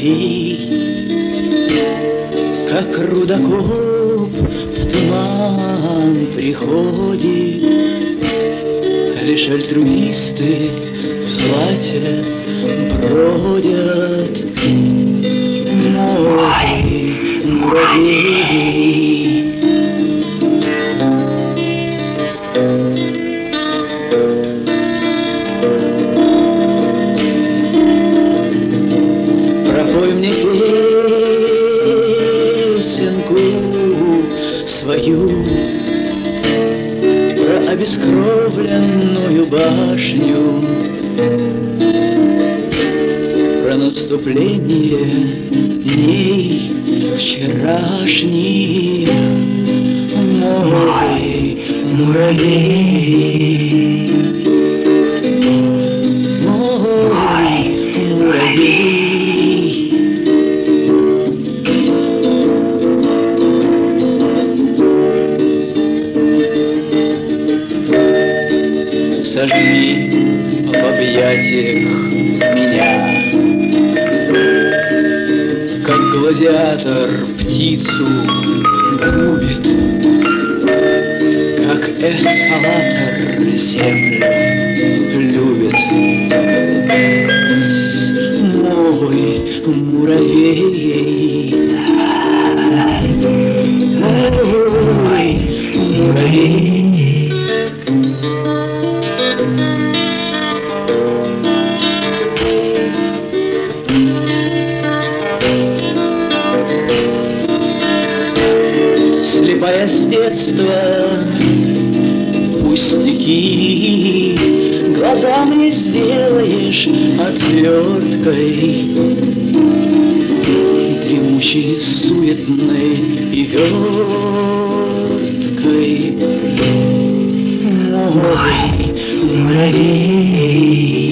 муравей, как рудокоп в туман приходит. Лишь альтруисты в злате бродят. Мой муравей. Пропой мне песенку свою про обескровленную башню, про наступление дней вчерашних. Мой муравей, мой муравей. Сожми в объятиях меня, как гладиатор птицу любит, как эскалатор землю любит. Мой муравей, мой муравей. Слепая с детства пустяки глазам не сделаешь отверткой, дремучей, суетной и верткой. Мой муравей.